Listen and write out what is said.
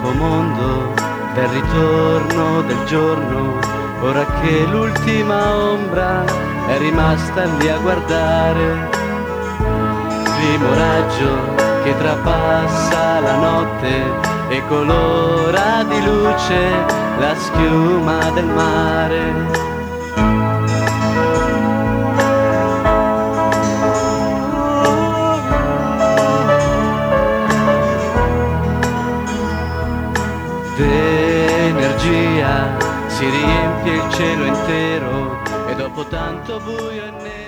nuovo mondo, del ritorno del giorno, ora che l'ultima ombra è rimasta lì a guardare. Primo raggio che trapassa la notte e colora di luce la schiuma del mare. D'energia si riempie il cielo intero e dopo tanto buio e nero